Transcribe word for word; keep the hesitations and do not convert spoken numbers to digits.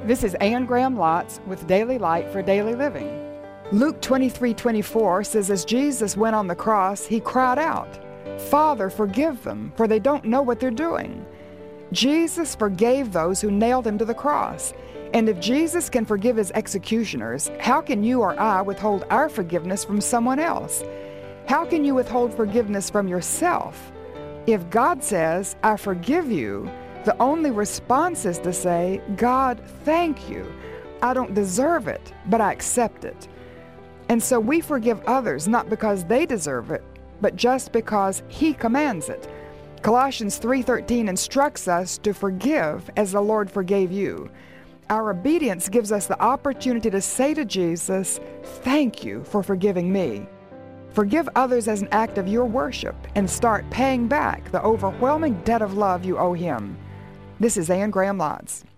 This is Anne Graham Lotz with Daily Light for Daily Living. Luke twenty-three twenty-four says, as Jesus went on the cross, he cried out, "Father, forgive them, for they don't know what they're doing." Jesus forgave those who nailed him to the cross. And if Jesus can forgive his executioners, how can you or I withhold our forgiveness from someone else? How can you withhold forgiveness from yourself? If God says, "I forgive you," the only response is to say, "God, thank you. I don't deserve it, but I accept it." And so we forgive others not because they deserve it, but just because he commands it. Colossians three thirteen instructs us to forgive as the Lord forgave you. Our obedience gives us the opportunity to say to Jesus, "Thank you for forgiving me." Forgive others as an act of your worship and start paying back the overwhelming debt of love you owe him. This is Anne Graham Lotz.